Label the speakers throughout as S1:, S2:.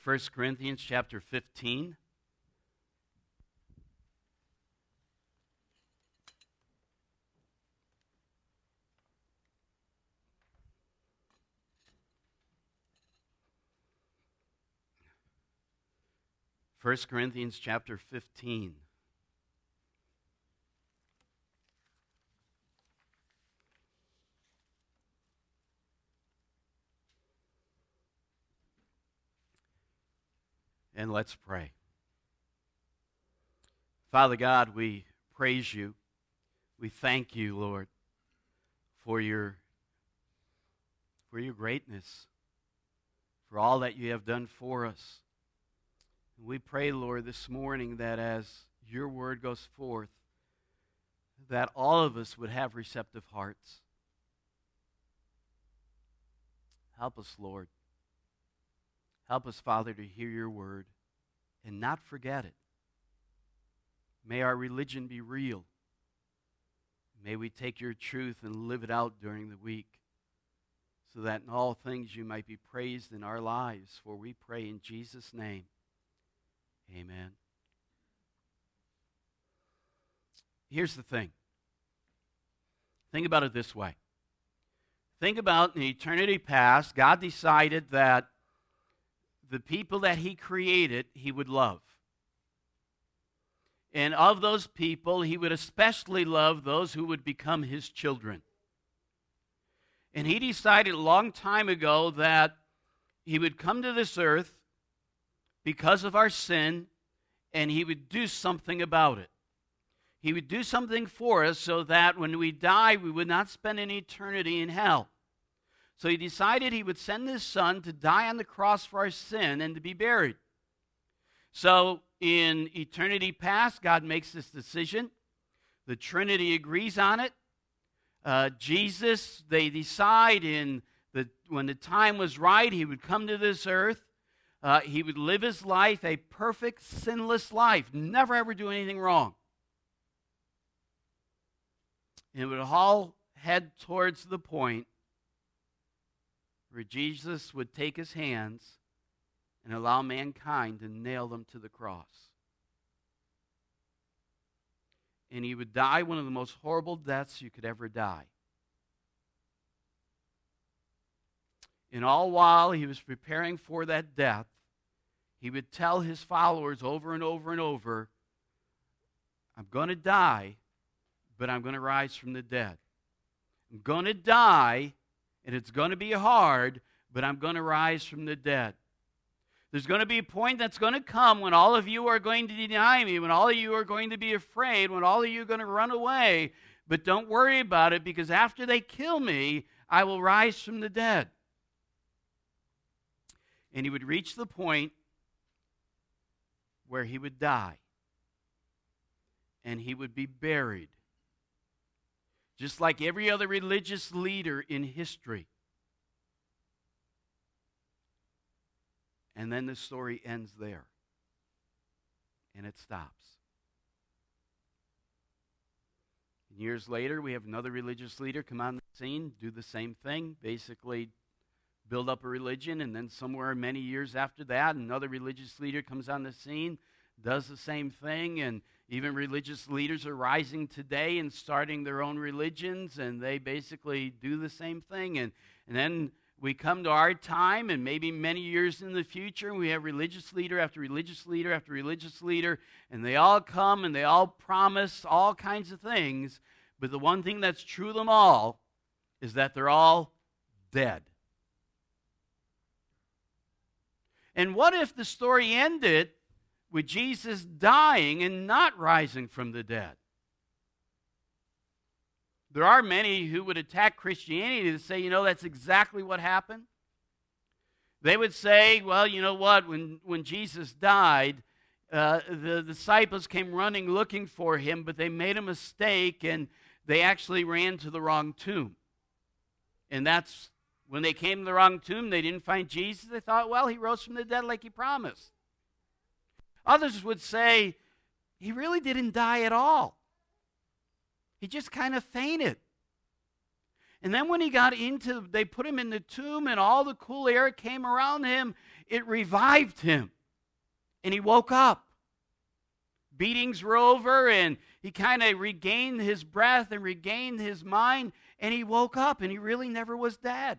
S1: 1 Corinthians chapter 15. First Corinthians chapter 15. And let's pray. Father God, we praise you. We thank you, Lord, for your greatness, for all that you have done for us. And we pray, Lord, this morning that as your word goes forth, that all of us would have receptive hearts. Help us, Lord. Help us, Father, to hear your word and not forget it. May our religion be real. May we take your truth and live it out during the week, so that in all things you might be praised in our lives. For we pray in Jesus' name. Amen. Here's the thing. Think about it this way. Think about in eternity past, God decided that the people that he created, he would love. And of those people, he would especially love those who would become his children. And he decided a long time ago that he would come to this earth because of our sin, and he would do something about it. He would do something for us so that when we die, we would not spend an eternity in hell. So he decided he would send his son to die on the cross for our sin and to be buried. So in eternity past, God makes this decision. The Trinity agrees on it. Jesus, they decide when the time was right, he would come to this earth. He would live his life, a perfect, sinless life, never ever do anything wrong. And it would all head towards the point where Jesus would take his hands and allow mankind to nail them to the cross. And he would die one of the most horrible deaths you could ever die. And all while he was preparing for that death, he would tell his followers over and over and over, I'm going to die, but I'm going to rise from the dead. I'm going to die, and it's going to be hard, but I'm going to rise from the dead. There's going to be a point that's going to come when all of you are going to deny me, when all of you are going to be afraid, when all of you are going to run away. But don't worry about it, because after they kill me, I will rise from the dead. And he would reach the point where he would die. And he would be buried. Just like every other religious leader in history. And then the story ends there. And it stops. And years later, we have another religious leader come on the scene, do the same thing, basically build up a religion, and then somewhere many years after that, another religious leader comes on the scene, does the same thing, and even religious leaders are rising today and starting their own religions, and they basically do the same thing. And then we come to our time, and maybe many years in the future, and we have religious leader after religious leader after religious leader, and they all come and they all promise all kinds of things, but the one thing that's true of them all is that they're all dead. And what if the story ended with Jesus dying and not rising from the dead? There are many who would attack Christianity to say, that's exactly what happened. They would say, well, you know what, when Jesus died, the disciples came running looking for him, but they made a mistake and they actually ran to the wrong tomb. And that's when they came to the wrong tomb, they didn't find Jesus. They thought, well, he rose from the dead like he promised. Others would say, he really didn't die at all. He just kind of fainted. And then when they put him in the tomb and all the cool air came around him, it revived him. And he woke up. Beatings were over, and he kind of regained his breath and regained his mind, and he woke up, and he really never was dead.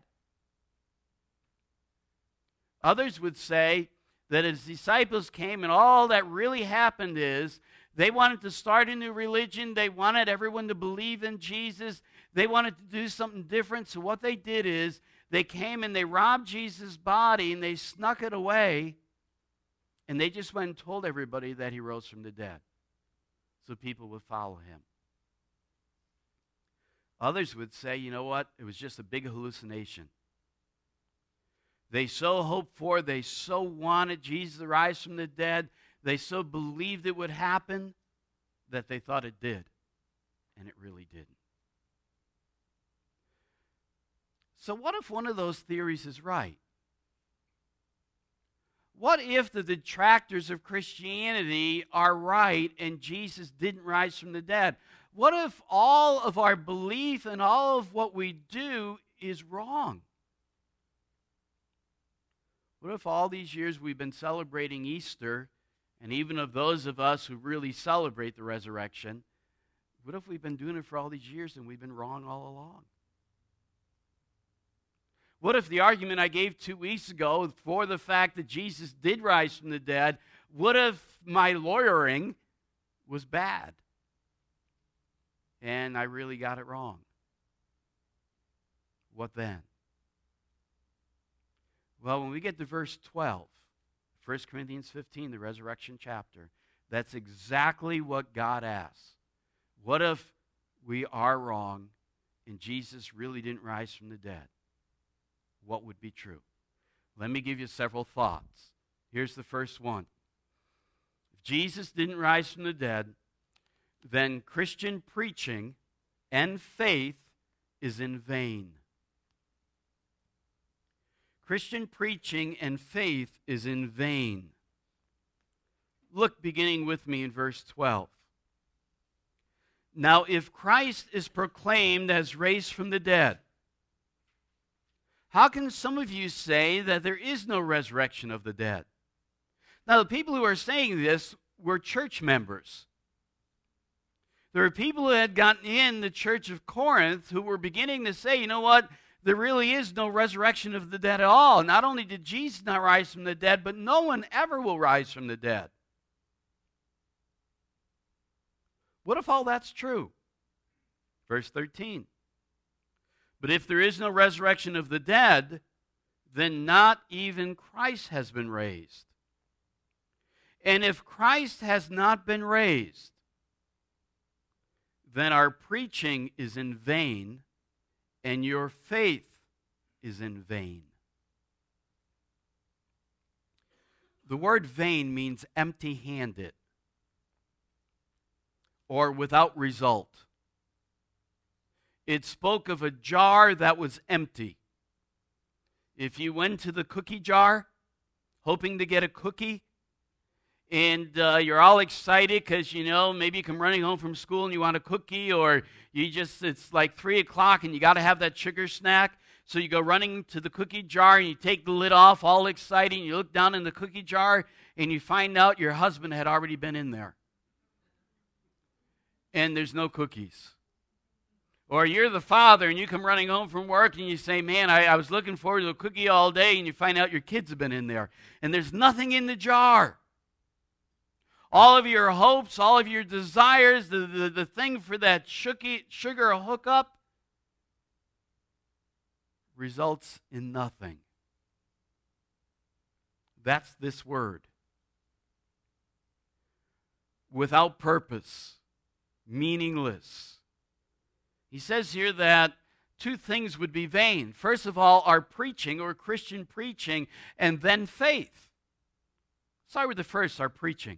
S1: Others would say that his disciples came, and all that really happened is they wanted to start a new religion. They wanted everyone to believe in Jesus. They wanted to do something different. So what they did is they came and they robbed Jesus' body, and they snuck it away. And they just went and told everybody that he rose from the dead so people would follow him. Others would say, you know what? It was just a big hallucination. They so hoped for, they so wanted Jesus to rise from the dead, they so believed it would happen that they thought it did. And it really didn't. So what if one of those theories is right? What if the detractors of Christianity are right and Jesus didn't rise from the dead? What if all of our belief and all of what we do is wrong? What if all these years we've been celebrating Easter, and even of those of us who really celebrate the resurrection, what if we've been doing it for all these years and we've been wrong all along? What if the argument I gave 2 weeks ago for the fact that Jesus did rise from the dead, what if my lawyering was bad and I really got it wrong? What then? Well, when we get to verse 12, 1 Corinthians 15, the resurrection chapter, that's exactly what God asks. What if we are wrong and Jesus really didn't rise from the dead? What would be true? Let me give you several thoughts. Here's the first one. If Jesus didn't rise from the dead, then Christian preaching and faith is in vain. Christian preaching and faith is in vain. Look, beginning with me in verse 12. Now, if Christ is proclaimed as raised from the dead, how can some of you say that there is no resurrection of the dead? Now, the people who are saying this were church members. There were people who had gotten in the church of Corinth who were beginning to say, you know what, there really is no resurrection of the dead at all. Not only did Jesus not rise from the dead, but no one ever will rise from the dead. What if all that's true? Verse 13. But if there is no resurrection of the dead, then not even Christ has been raised. And if Christ has not been raised, then our preaching is in vain, and your faith is in vain. The word vain means empty-handed or without result. It spoke of a jar that was empty. If you went to the cookie jar hoping to get a cookie, and you're all excited because, maybe you come running home from school and you want a cookie, or it's like 3 o'clock and you got to have that sugar snack, so you go running to the cookie jar and you take the lid off, all excited, and you look down in the cookie jar and you find out your husband had already been in there. And there's no cookies. Or you're the father and you come running home from work and you say, man, I was looking forward to a cookie all day, and you find out your kids have been in there. And there's nothing in the jar. All of your hopes, all of your desires, the thing for that sugar hookup results in nothing. That's this word. Without purpose, meaningless. He says here that 2 things would be vain. First of all, our preaching, or Christian preaching, and then faith. Start with the first, our preaching.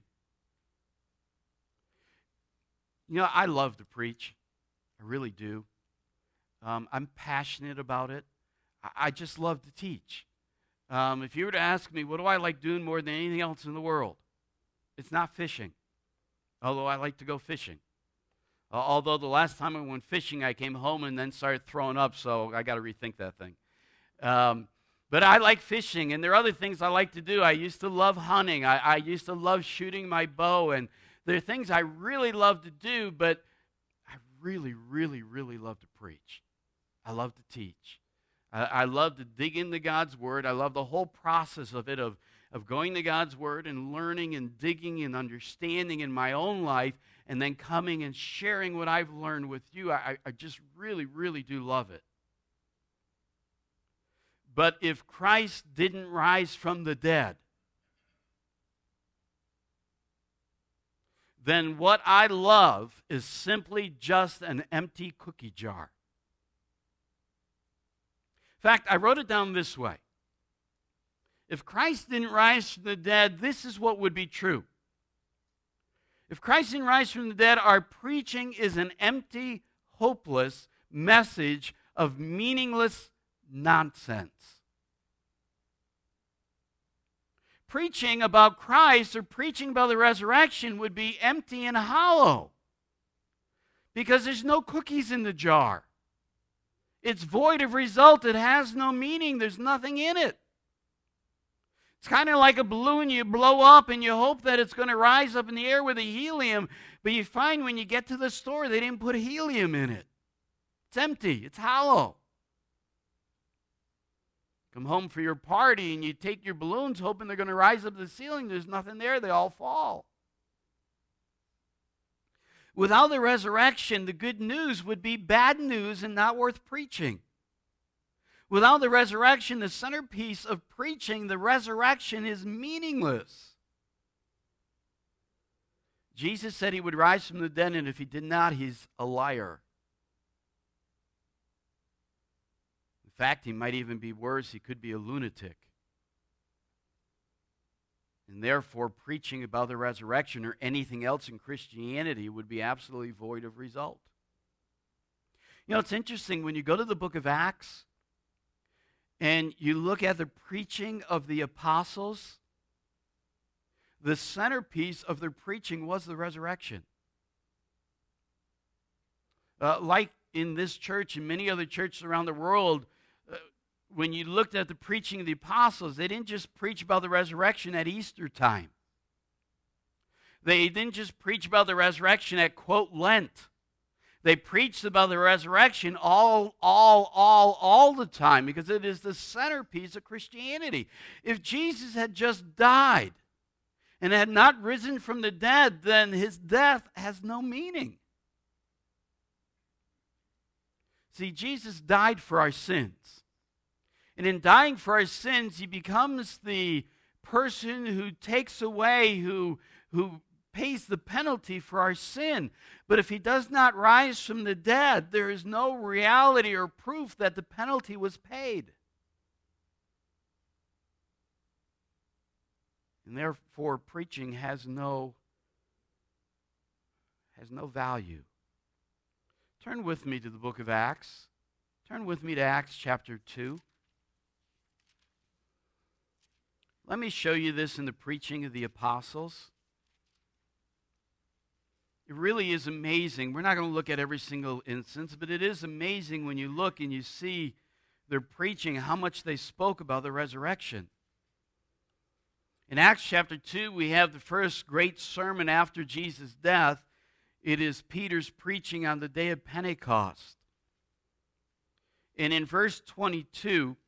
S1: I love to preach. I really do. I'm passionate about it. I just love to teach. If you were to ask me, what do I like doing more than anything else in the world? It's not fishing, although I like to go fishing. Although the last time I went fishing, I came home and then started throwing up, so I got to rethink that thing. But I like fishing, and there are other things I like to do. I used to love hunting. I used to love shooting my bow, and there are things I really love to do, but I really, really, really love to preach. I love to teach. I love to dig into God's Word. I love the whole process of it, of going to God's Word and learning and digging and understanding in my own life, and then coming and sharing what I've learned with you. I just really, really do love it. But if Christ didn't rise from the dead, then what I love is simply just an empty cookie jar. In fact, I wrote it down this way. If Christ didn't rise from the dead, this is what would be true. If Christ didn't rise from the dead, our preaching is an empty, hopeless message of meaningless nonsense. Preaching about Christ or preaching about the resurrection would be empty and hollow because there's no cookies in the jar. It's void of result. It has no meaning. There's nothing in it. It's kind of like a balloon you blow up and you hope that it's going to rise up in the air with the helium, but you find when you get to the store they didn't put helium in it. It's empty. It's hollow. Come home for your party and you take your balloons hoping they're going to rise up to the ceiling. There's nothing there. They all fall. Without the resurrection, the good news would be bad news and not worth preaching. Without the resurrection, the centerpiece of preaching, the resurrection, is meaningless. Jesus said he would rise from the dead, and if he did not, he's a liar. In fact, he might even be worse. He could be a lunatic. And therefore, preaching about the resurrection or anything else in Christianity would be absolutely void of result. You know, it's interesting when you go to the book of Acts and you look at the preaching of the apostles, the centerpiece of their preaching was the resurrection. Like in this church and many other churches around the world, when you looked at the preaching of the apostles, they didn't just preach about the resurrection at Easter time. They didn't just preach about the resurrection at, quote, Lent. They preached about the resurrection all the time because it is the centerpiece of Christianity. If Jesus had just died and had not risen from the dead, then his death has no meaning. See, Jesus died for our sins. And in dying for our sins, he becomes the person who takes away, who pays the penalty for our sin. But if he does not rise from the dead, there is no reality or proof that the penalty was paid. And therefore, preaching has no value. Turn with me to the book of Acts. Turn with me to Acts chapter 2. Let me show you this in the preaching of the apostles. It really is amazing. We're not going to look at every single instance, but it is amazing when you look and you see their preaching, how much they spoke about the resurrection. In Acts chapter 2, we have the first great sermon after Jesus' death. It is Peter's preaching on the day of Pentecost. And in verse 22,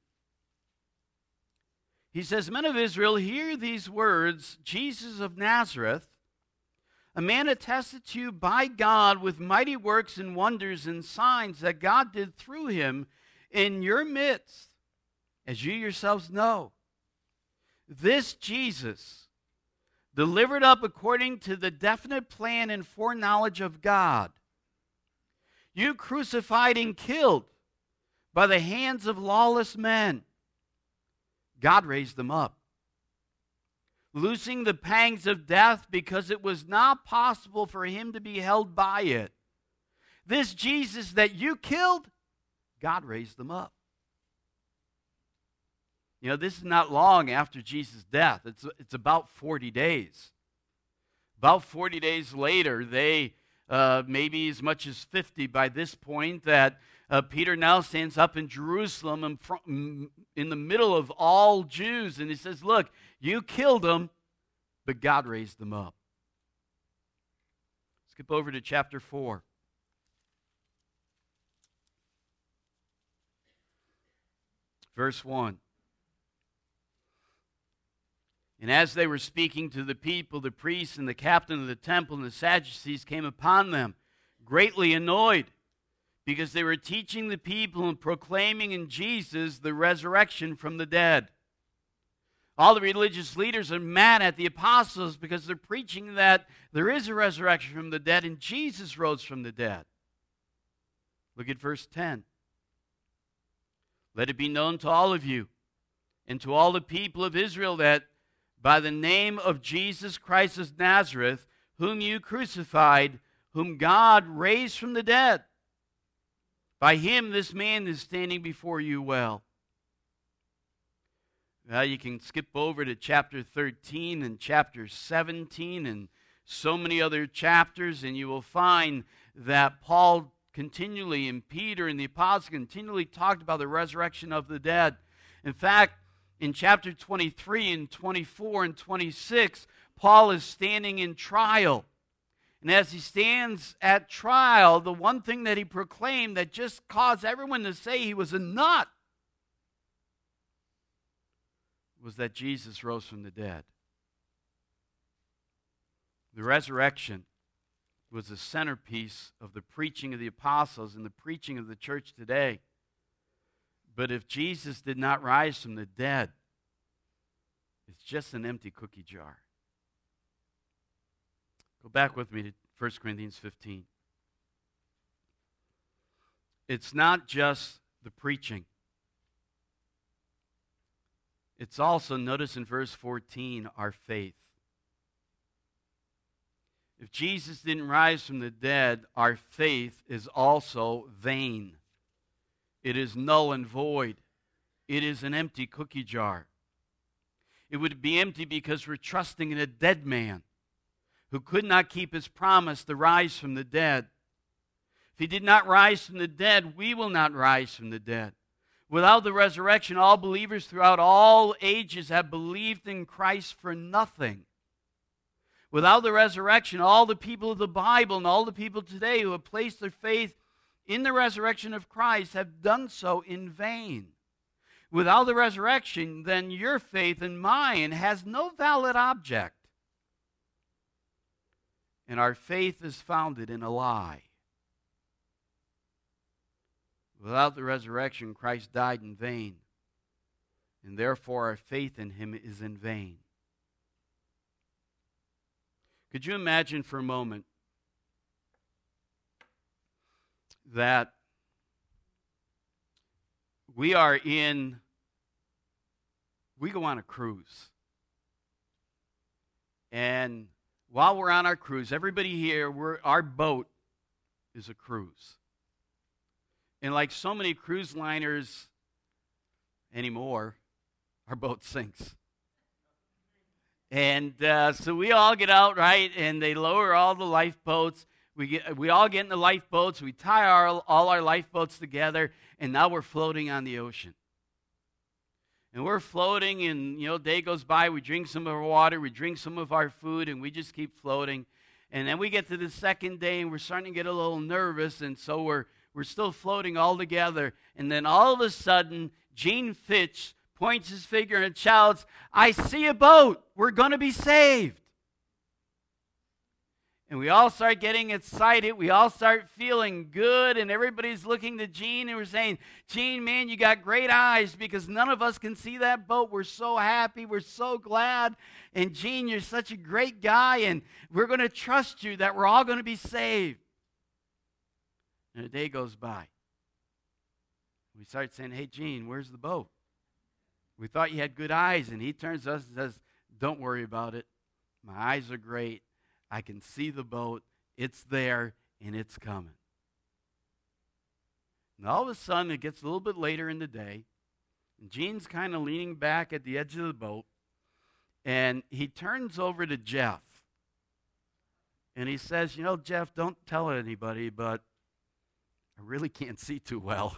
S1: he says, "Men of Israel, hear these words, Jesus of Nazareth, a man attested to you by God with mighty works and wonders and signs that God did through him in your midst, as you yourselves know. This Jesus, delivered up according to the definite plan and foreknowledge of God, you crucified and killed by the hands of lawless men. God raised them up, loosing the pangs of death because it was not possible for him to be held by it. This Jesus that you killed, God raised them up." You know, this is not long after Jesus' death. It's about 40 days. About 40 days later, they maybe as much as 50 by this point, that Peter now stands up in Jerusalem in the middle of all Jews, and he says, look, you killed them, but God raised them up. Skip over to chapter 4. Verse 1. And as they were speaking to the people, the priests and the captain of the temple and the Sadducees came upon them, greatly annoyed, because they were teaching the people and proclaiming in Jesus the resurrection from the dead. All the religious leaders are mad at the apostles because they're preaching that there is a resurrection from the dead and Jesus rose from the dead. Look at verse 10. Let it be known to all of you and to all the people of Israel that by the name of Jesus Christ of Nazareth, whom you crucified, whom God raised from the dead, by him this man is standing before you well. Well, you can skip over to chapter 13 and chapter 17 and so many other chapters, and you will find that Paul continually, and Peter and the apostles continually talked about the resurrection of the dead. In fact, in chapter 23 and 24 and 26, Paul is standing in trial. And as he stands at trial, the one thing that he proclaimed that just caused everyone to say he was a nut was that Jesus rose from the dead. The resurrection was the centerpiece of the preaching of the apostles and the preaching of the church today. But if Jesus did not rise from the dead, it's just an empty cookie jar. Go back with me to 1 Corinthians 15. It's not just the preaching. It's also, notice in verse 14, our faith. If Jesus didn't rise from the dead, our faith is also vain. It is null and void. It is an empty cookie jar. It would be empty because we're trusting in a dead man who could not keep his promise to rise from the dead. If he did not rise from the dead, we will not rise from the dead. Without the resurrection, all believers throughout all ages have believed in Christ for nothing. Without the resurrection, all the people of the Bible and all the people today who have placed their faith in the resurrection of Christ have done so in vain. Without the resurrection, then your faith and mine has no valid object. And our faith is founded in a lie. Without the resurrection, Christ died in vain, and therefore our faith in him is in vain. Could you imagine for a moment that we go on a cruise, and while we're on our cruise, everybody here, our boat is a cruise. And like so many cruise liners anymore, our boat sinks. And so we all get out, right, and they lower all the lifeboats. We all get in the lifeboats. We tie all our lifeboats together, and now we're floating on the ocean. And we're floating, and, day goes by. We drink some of our water. We drink some of our food, and we just keep floating. And then we get to the second day, and we're starting to get a little nervous, and so we're still floating all together. And then all of a sudden, Gene Fitch points his finger and shouts, "I see a boat. We're going to be saved." And we all start getting excited. We all start feeling good. And everybody's looking to Gene and we're saying, "Gene, man, you got great eyes because none of us can see that boat. We're so happy. We're so glad. And Gene, you're such a great guy. And we're going to trust you that we're all going to be saved." And a day goes by. We start saying, "Hey, Gene, where's the boat? We thought you had good eyes." And he turns to us and says, "Don't worry about it. My eyes are great. I can see the boat. It's there, and it's coming." And all of a sudden, it gets a little bit later in the day, and Gene's kind of leaning back at the edge of the boat, and he turns over to Jeff. And he says, you know, Jeff, don't tell anybody, but I really can't see too well.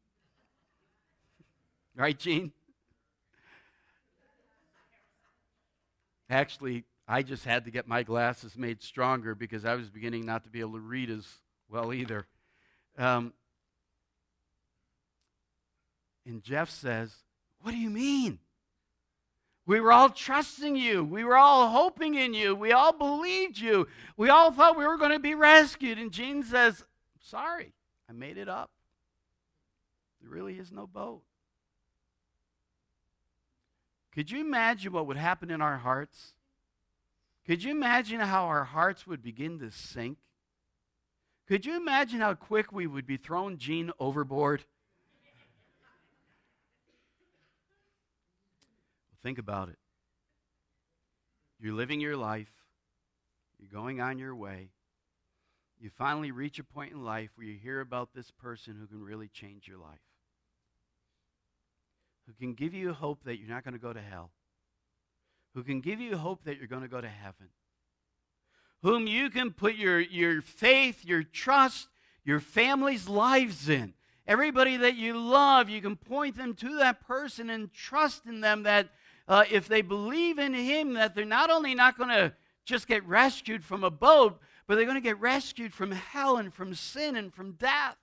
S1: Right, Gene? Actually, I just had to get my glasses made stronger because I was beginning not to be able to read as well either. And Jeff says, what do you mean? We were all trusting you. We were all hoping in you. We all believed you. We all thought we were going to be rescued. And Gene says, sorry, I made it up. There really is no boat. Could you imagine what would happen in our hearts? Could you imagine how our hearts would begin to sink? Could you imagine how quick we would be throwing Gene overboard? Think about it. You're living your life. You're going on your way. You finally reach a point in life where you hear about this person who can really change your life, who can give you hope that you're not going to go to hell, who can give you hope that you're going to go to heaven, whom you can put your faith, your trust, your family's lives in. Everybody that you love, you can point them to that person and trust in them that if they believe in him, that they're not only not going to just get rescued from a boat, but they're going to get rescued from hell and from sin and from death.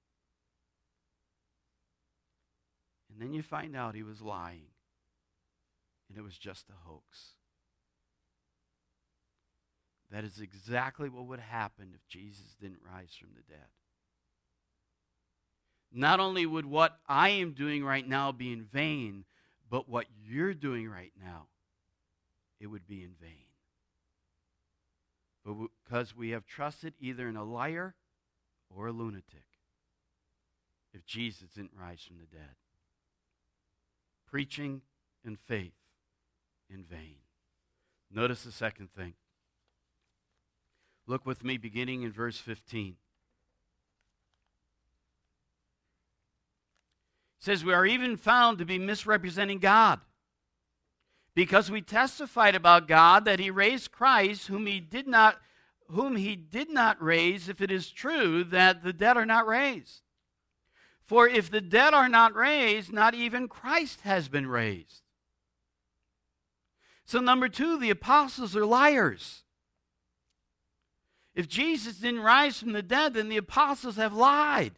S1: And then you find out he was lying, and it was just a hoax. That is exactly what would happen if Jesus didn't rise from the dead. Not only would what I am doing right now be in vain, but what you're doing right now, it would be in vain. But because we have trusted either in a liar or a lunatic, if Jesus didn't rise from the dead. Preaching and faith in vain. Notice the second thing. Look with me beginning in verse 15. It says, we are even found to be misrepresenting God, because we testified about God that he raised Christ, whom he did not raise, if it is true that the dead are not raised. For if the dead are not raised, not even Christ has been raised. So number two, the apostles are liars. If Jesus didn't rise from the dead, then the apostles have lied.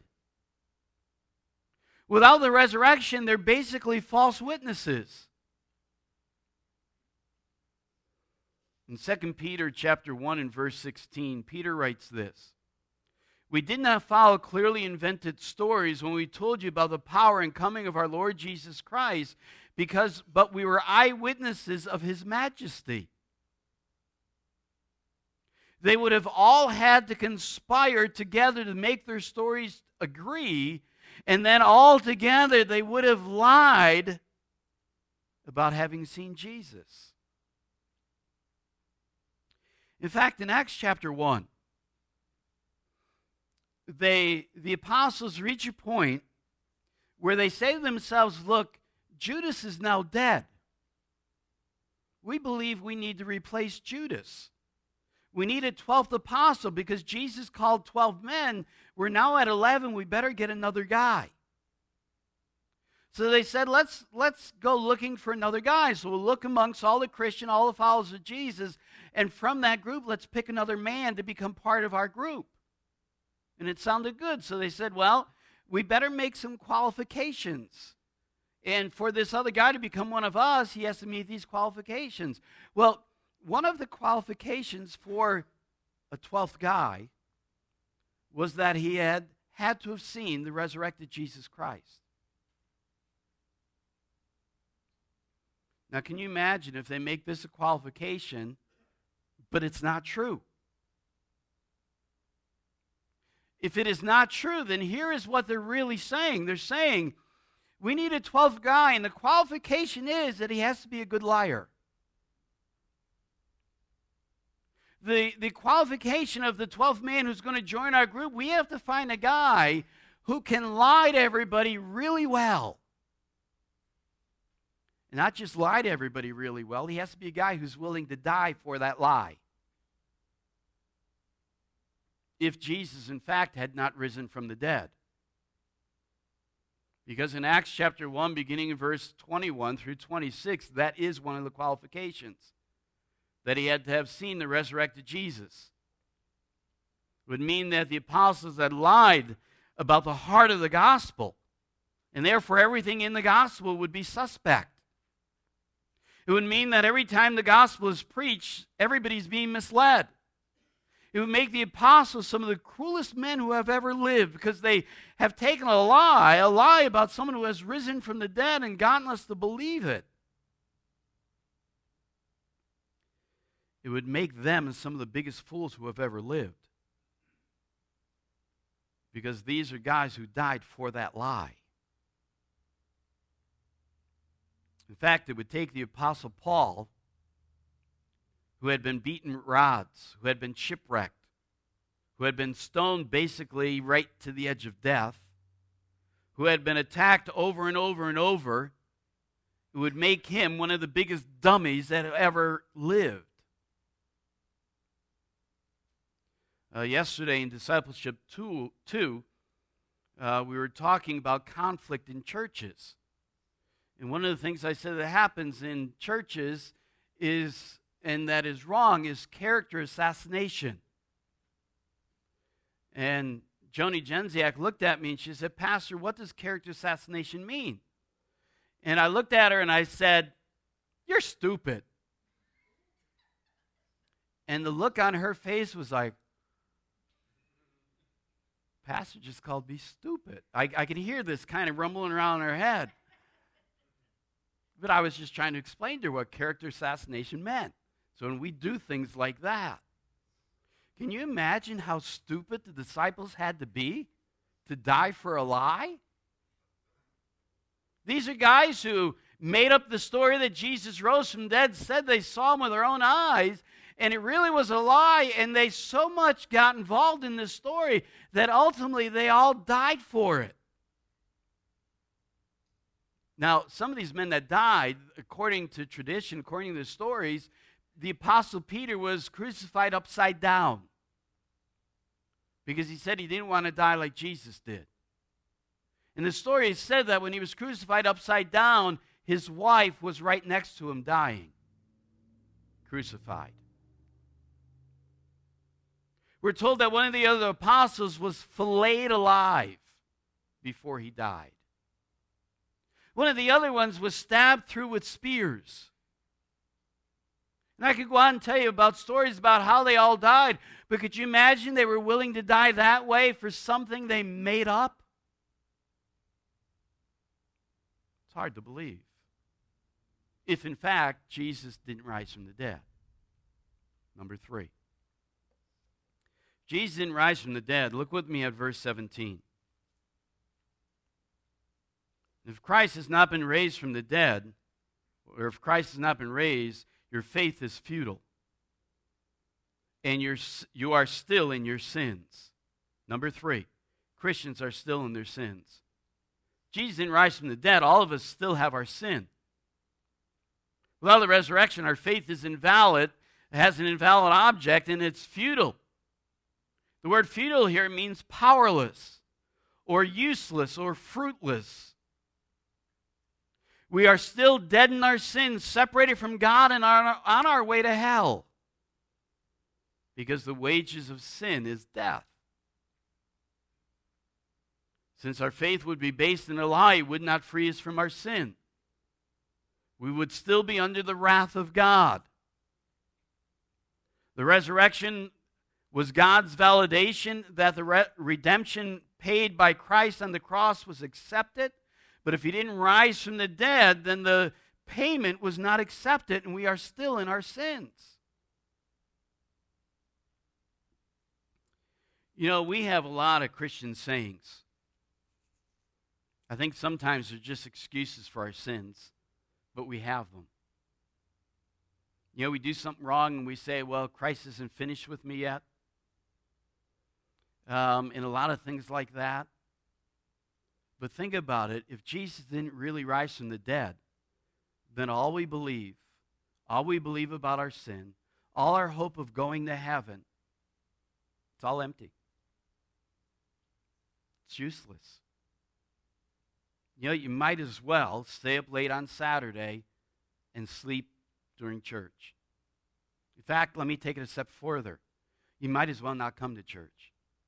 S1: Without the resurrection, they're basically false witnesses. In 2 Peter chapter 1 and verse 16, Peter writes this: we did not follow clearly invented stories when we told you about the power and coming of our Lord Jesus Christ, but we were eyewitnesses of his majesty. They would have all had to conspire together to make their stories agree, and then all together they would have lied about having seen Jesus. In fact, in Acts chapter 1, the apostles reach a point where they say to themselves, look, Judas is now dead. We believe we need to replace Judas. We need a 12th apostle because Jesus called 12 men. We're now at 11. We better get another guy. So they said, let's go looking for another guy. So we'll look amongst all the followers of Jesus, and from that group, let's pick another man to become part of our group. And it sounded good. So they said, well, we better make some qualifications. And for this other guy to become one of us, he has to meet these qualifications. Well, one of the qualifications for a 12th guy was that he had to have seen the resurrected Jesus Christ. Now, can you imagine if they make this a qualification, but it's not true? If it is not true, then here is what they're really saying. They're saying, we need a 12th guy, and the qualification is that he has to be a good liar. The qualification of the 12th man who's going to join our group, we have to find a guy who can lie to everybody really well. And not just lie to everybody really well, he has to be a guy who's willing to die for that lie. if Jesus, in fact, had not risen from the dead. Because in Acts chapter 1, beginning in verse 21 through 26, that is one of the qualifications, that he had to have seen the resurrected Jesus. It would mean that the apostles had lied about the heart of the gospel, and therefore everything in the gospel would be suspect. It would mean that every time the gospel is preached, everybody's being misled. It would make the apostles some of the cruelest men who have ever lived, because they have taken a lie about someone who has risen from the dead and gotten us to believe it. It would make them some of the biggest fools who have ever lived, because these are guys who died for that lie. In fact, it would take the Apostle Paul, who had been beaten with rods, who had been shipwrecked, who had been stoned basically right to the edge of death, who had been attacked over and over and over. It would make him one of the biggest dummies that ever lived. Yesterday in Discipleship 2, we were talking about conflict in churches. And one of the things I said that happens in churches is, and that is wrong, is character assassination. And Joni Genziak looked at me and she said, "Pastor, what does character assassination mean?" And I looked at her and I said, "You're stupid." And the look on her face was like, "Pastor just called me stupid." I could hear this kind of rumbling around in her head. But I was just trying to explain to her what character assassination meant. So when we do things like that, can you imagine how stupid the disciples had to be to die for a lie? These are guys who made up the story that Jesus rose from the dead, said they saw him with their own eyes, and it really was a lie, and they so much got involved in this story that ultimately they all died for it. Now, some of these men that died, according to tradition, according to the stories, the Apostle Peter was crucified upside down because he said he didn't want to die like Jesus did. In the story, it said that when he was crucified upside down, his wife was right next to him dying, crucified. We're told that one of the other apostles was filleted alive before he died. One of the other ones was stabbed through with spears. And I could go on and tell you about stories about how they all died, but could you imagine they were willing to die that way for something they made up? It's hard to believe. If, in fact, Jesus didn't rise from the dead. Number 3. Jesus didn't rise from the dead. Look with me at verse 17. If Christ has not been raised from the dead, or if Christ has not been raised, your faith is futile. And you are still in your sins. Number 3, Christians are still in their sins. Jesus didn't rise from the dead. All of us still have our sin. Without the resurrection, our faith is invalid. It has an invalid object, and it's futile. The word futile here means powerless, or useless, or fruitless. We are still dead in our sins, separated from God, and on our way to hell. Because the wages of sin is death. Since our faith would be based in a lie, it would not free us from our sin. We would still be under the wrath of God. The resurrection was God's validation that the redemption paid by Christ on the cross was accepted. But if he didn't rise from the dead, then the payment was not accepted, and we are still in our sins. You know, we have a lot of Christian sayings. I think sometimes they're just excuses for our sins, but we have them. You know, we do something wrong and we say, well, Christ isn't finished with me yet. And a lot of things like that. But think about it. If Jesus didn't really rise from the dead, then all we believe about our sin, all our hope of going to heaven, it's all empty. It's useless. You know, you might as well stay up late on Saturday and sleep during church. In fact, let me take it a step further. You might as well not come to church.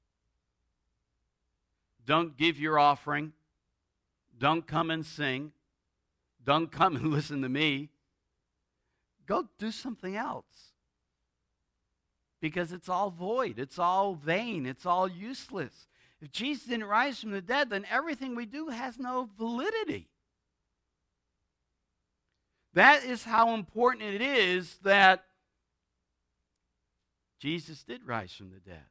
S1: Don't give your offering. Don't come and sing. Don't come and listen to me. Go do something else. Because it's all void. It's all vain. It's all useless. If Jesus didn't rise from the dead, then everything we do has no validity. That is how important it is that Jesus did rise from the dead.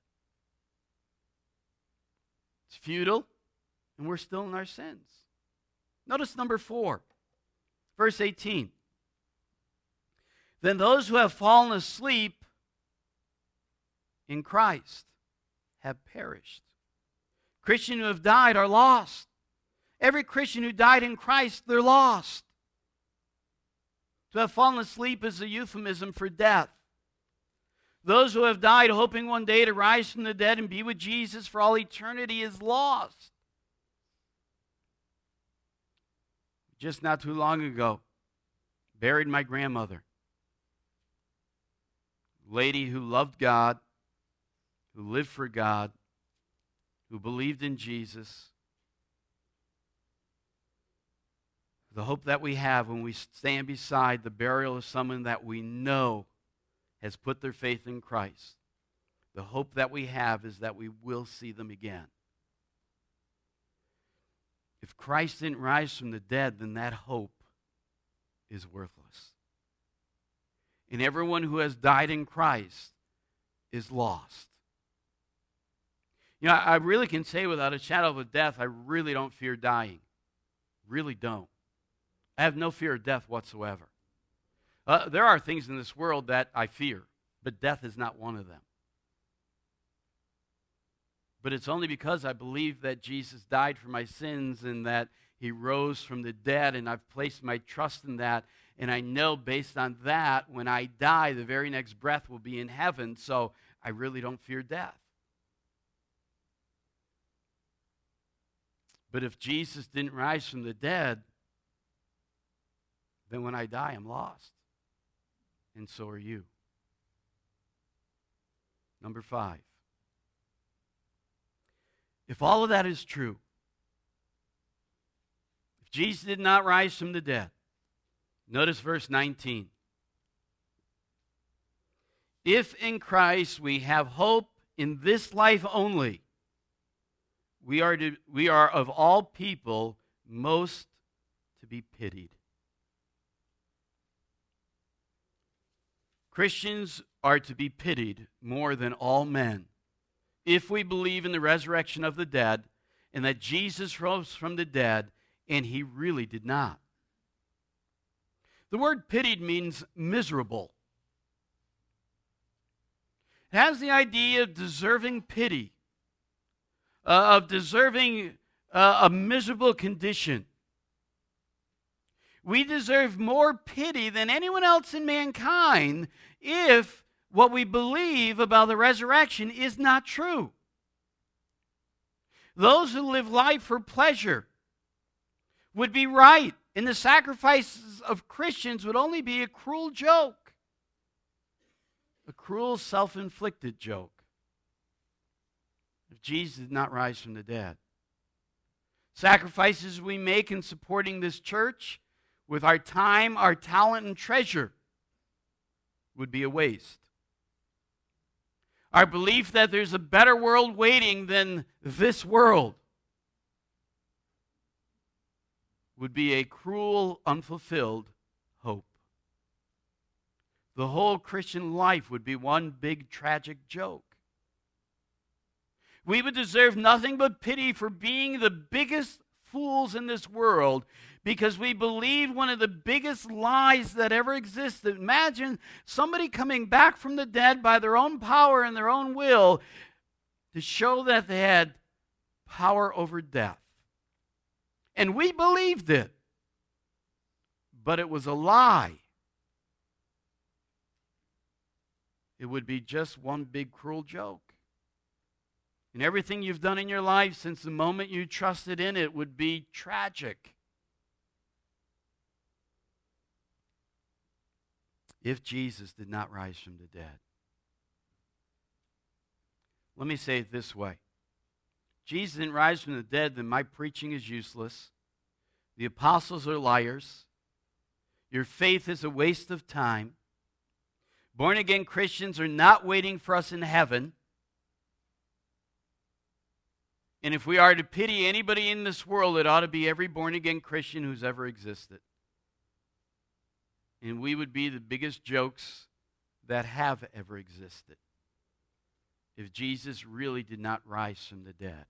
S1: It's futile, and we're still in our sins. Notice number 4, verse 18. Then those who have fallen asleep in Christ have perished. Christians who have died are lost. Every Christian who died in Christ, they're lost. To have fallen asleep is a euphemism for death. Those who have died hoping one day to rise from the dead and be with Jesus for all eternity is lost. Just not too long ago, buried my grandmother. Lady who loved God, who lived for God, who believed in Jesus. The hope that we have when we stand beside the burial of someone that we know has put their faith in Christ, the hope that we have is that we will see them again. If Christ didn't rise from the dead, then that hope is worthless. And everyone who has died in Christ is lost. You know, I really can say without a shadow of a death, I really don't fear dying. Really don't. I have no fear of death whatsoever. There are things in this world that I fear, but death is not one of them. But it's only because I believe that Jesus died for my sins and that he rose from the dead, and I've placed my trust in that. And I know based on that, when I die, the very next breath will be in heaven, so I really don't fear death. But if Jesus didn't rise from the dead, then when I die, I'm lost. And so are you. Number 5. If all of that is true, if Jesus did not rise from the dead, notice verse 19. If in Christ we have hope in this life only, we are of all people most to be pitied. Christians are to be pitied more than all men if we believe in the resurrection of the dead and that Jesus rose from the dead, and he really did not. The word pitied means miserable. It has the idea of deserving pity, of deserving a miserable condition. We deserve more pity than anyone else in mankind if what we believe about the resurrection is not true. Those who live life for pleasure would be right, and the sacrifices of Christians would only be a cruel joke, a cruel, self-inflicted joke, if Jesus did not rise from the dead. Sacrifices we make in supporting this church with our time, our talent, and treasure would be a waste. Our belief that there's a better world waiting than this world would be a cruel, unfulfilled hope. The whole Christian life would be one big tragic joke. We would deserve nothing but pity for being the biggest fools in this world because we believe one of the biggest lies that ever existed. Imagine somebody coming back from the dead by their own power and their own will to show that they had power over death. And we believed it, but it was a lie. It would be just one big cruel joke. And everything you've done in your life since the moment you trusted in it would be tragic. If Jesus did not rise from the dead. Let me say it this way. Jesus didn't rise from the dead, then my preaching is useless. The apostles are liars. Your faith is a waste of time. Born-again Christians are not waiting for us in heaven. And if we are to pity anybody in this world, it ought to be every born-again Christian who's ever existed. And we would be the biggest jokes that have ever existed if Jesus really did not rise from the dead.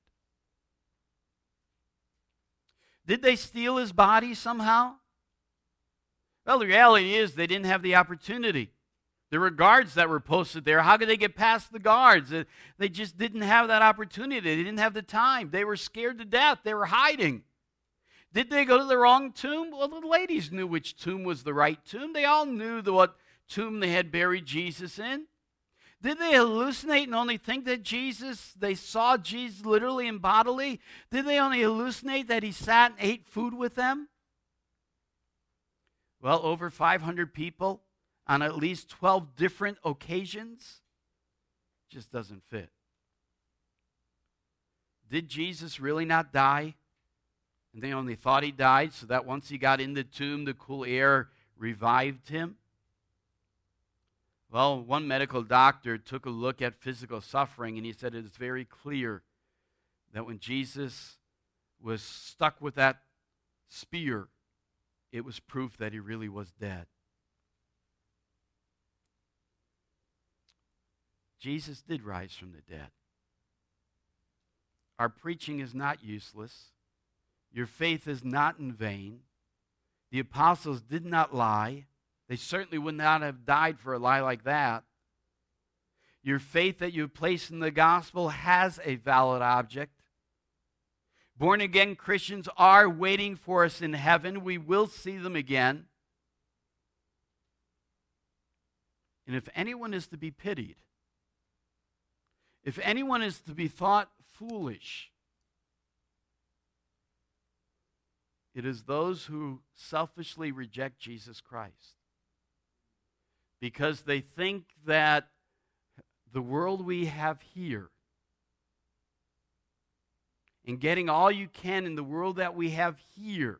S1: Did they steal his body somehow? Well, the reality is they didn't have the opportunity. There were guards that were posted there. How could they get past the guards? They just didn't have that opportunity. They didn't have the time. They were scared to death. They were hiding. Did they go to the wrong tomb? Well, the ladies knew which tomb was the right tomb. They all knew what tomb they had buried Jesus in. Did they hallucinate and only think that they saw Jesus literally and bodily? Did they only hallucinate that he sat and ate food with them? Well, over 500 people on at least 12 different occasions just doesn't fit. Did Jesus really not die? And they only thought he died so that once he got in the tomb, the cool air revived him? Well, one medical doctor took a look at physical suffering and he said it is very clear that when Jesus was stuck with that spear, it was proof that he really was dead. Jesus did rise from the dead. Our preaching is not useless. Your faith is not in vain. The apostles did not lie. They certainly would not have died for a lie like that. Your faith that you place in the gospel has a valid object. Born-again Christians are waiting for us in heaven. We will see them again. And if anyone is to be pitied, if anyone is to be thought foolish, it is those who selfishly reject Jesus Christ. Because they think that the world we have here, and getting all you can in the world that we have here,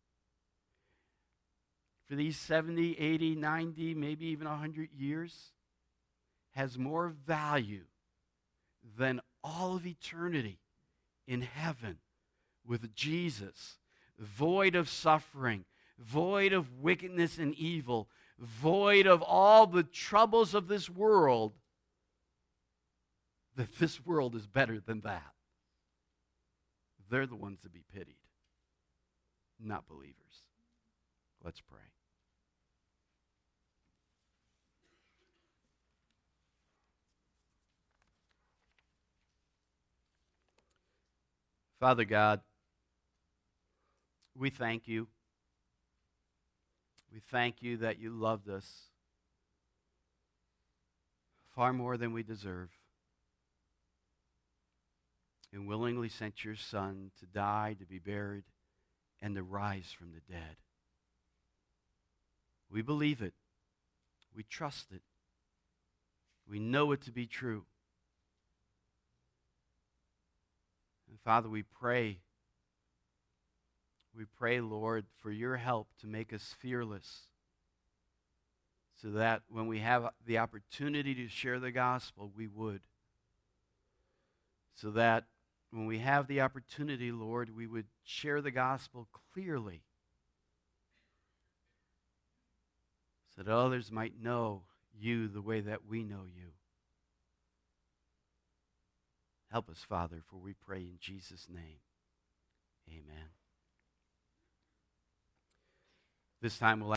S1: for these 70, 80, 90, maybe even 100 years, has more value than all of eternity in heaven with Jesus, void of suffering, void of wickedness and evil, void of all the troubles of this world, that this world is better than that. They're the ones to be pitied, not believers. Let's pray. Father God, we thank you. We thank you that you loved us far more than we deserve and willingly sent your Son to die, to be buried, and to rise from the dead. We believe it. We trust it. We know it to be true. And Father, we pray, Lord, for your help to make us fearless so that when we have the opportunity to share the gospel, we would. So that when we have the opportunity, Lord, we would share the gospel clearly so that others might know you the way that we know you. Help us, Father, for we pray in Jesus' name. Amen. This time we'll